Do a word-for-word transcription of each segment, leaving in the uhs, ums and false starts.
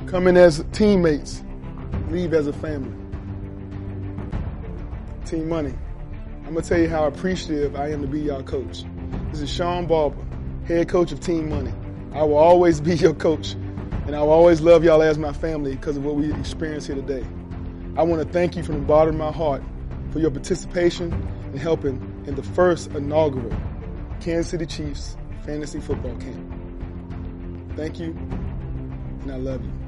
Come in as teammates, leave as a family. Team Money. I'm going to tell you how appreciative I am to be y'all coach. This is Sean Barber, head coach of Team Money. I will always be your coach, and I will always love y'all as my family because of what we experienced here today. I want to thank you from the bottom of my heart for your participation in helping in the first inaugural Kansas City Chiefs Fantasy Football Camp. Thank you, and I love you.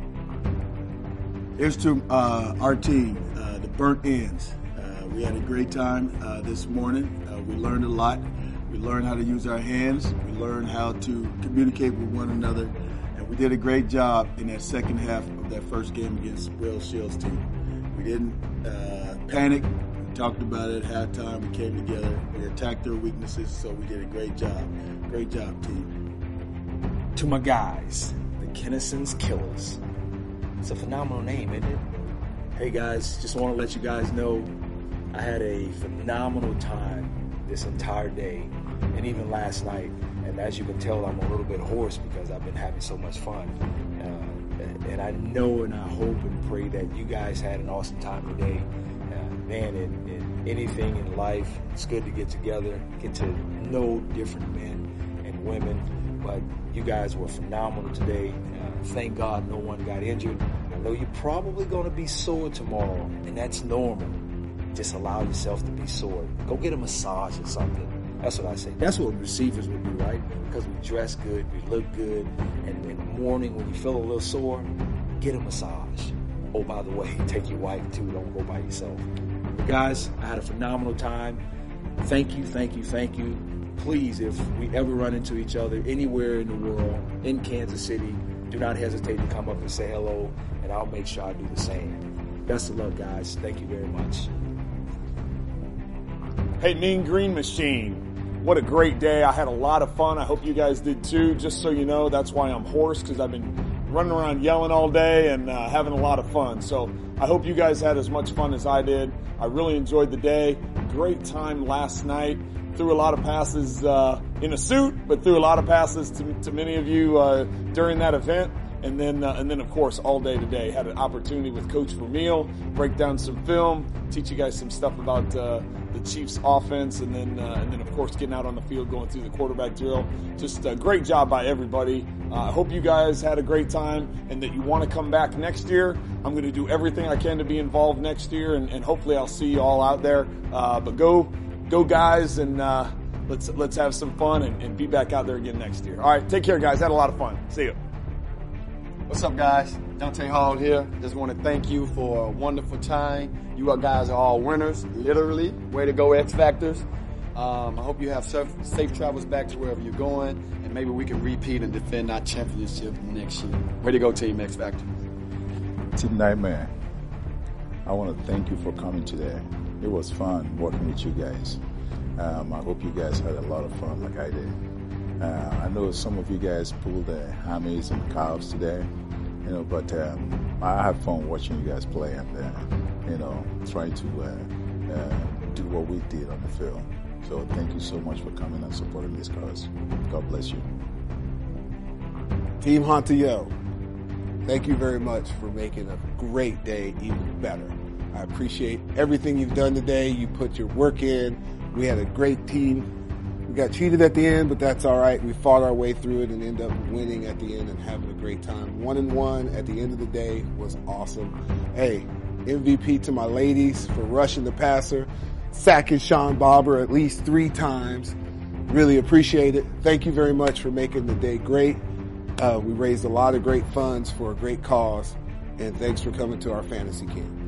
Here's to uh, our team, uh, the Burnt Ends. Uh, we had a great time uh, this morning. Uh, we learned a lot. We learned how to use our hands. We learned how to communicate with one another. And we did a great job in that second half of that first game against Will Shields' team. We didn't uh, panic. We talked about it at halftime. We came together. We attacked their weaknesses, so we did a great job. Great job, team. To my guys, the Kennison's Killers. It's a phenomenal name, isn't it? Hey guys, just want to let you guys know I had a phenomenal time this entire day and even last night. And as you can tell, I'm a little bit hoarse because I've been having so much fun. Uh, and I know and I hope and pray that you guys had an awesome time today. Uh, man, in, in anything in life, it's good to get together, get to know different men and women. But you guys were phenomenal today. Uh, thank God no one got injured. I know you're probably going to be sore tomorrow, and that's normal. Just allow yourself to be sore. Go get a massage or something. That's what I say. That's what receivers would do, right? Because we dress good, we look good, and in the morning when you feel a little sore, get a massage. Oh, by the way, take your wife too. Don't go by yourself. But guys, I had a phenomenal time. Thank you, thank you, thank you. Please, if we ever run into each other anywhere in the world, in Kansas City, do not hesitate to come up and say hello, and I'll make sure I do the same. Best of luck, guys. Thank you very much. Hey, Mean Green Machine. What a great day. I had a lot of fun. I hope you guys did too. Just so you know, that's why I'm hoarse, because I've been running around yelling all day and uh, having a lot of fun. So I hope you guys had as much fun as I did. I really enjoyed the day. Great time last night. Threw a lot of passes uh, in a suit, but threw a lot of passes to, to many of you uh, during that event. And then, uh, and then, of course, all day today, had an opportunity with Coach Vermeil, break down some film, teach you guys some stuff about uh, the Chiefs' offense, and then, uh, and then, of course, getting out on the field, going through the quarterback drill. Just a great job by everybody. Uh, I hope you guys had a great time, and that you want to come back next year. I'm going to do everything I can to be involved next year, and, and hopefully, I'll see you all out there. Uh, but go, go, guys, and uh, let's let's have some fun and, and be back out there again next year. All right, take care, guys. Had a lot of fun. See you. What's up, guys? Dante Hall here. Just want to thank you for a wonderful time. You guys are all winners, literally. Way to go, X Factors. Um, I hope you have safe, safe travels back to wherever you're going, and maybe we can repeat and defend our championship next year. Way to go, Team X Factor. Team Nightmare, I want to thank you for coming today. It was fun working with you guys. Um, I hope you guys had a lot of fun like I did. Uh, I know some of you guys pulled the hammies and calves today, you know, but um, I had fun watching you guys play and, uh, you know, trying to uh, uh, do what we did on the field. So thank you so much for coming and supporting this cause. God bless you. Team Hontiel, thank you very much for making a great day even better. I appreciate everything you've done today. You put your work in. We had a great team. We got cheated at the end, but that's all right. We fought our way through it and ended up winning at the end and having a great time. One and one at the end of the day was awesome. Hey, M V P to my ladies for rushing the passer, sacking Sean Barber at least three times. Really appreciate it. Thank you very much for making the day great. Uh, we raised a lot of great funds for a great cause, and thanks for coming to our fantasy camp.